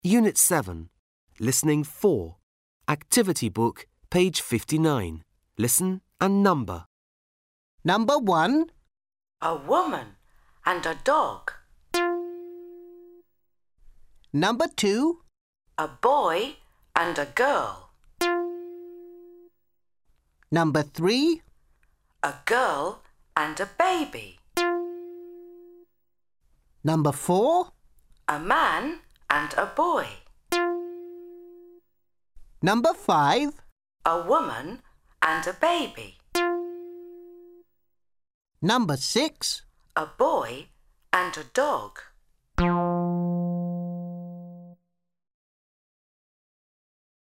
Unit 7. Listening 4. Activity book, page 59. Listen and number. Number 1. A woman and a dog. Number 2. A boy and a girl. Number 3. A girl and a baby. Number 4. A man and a boy. Number 5. A woman and a baby. Number 6. A boy and a dog.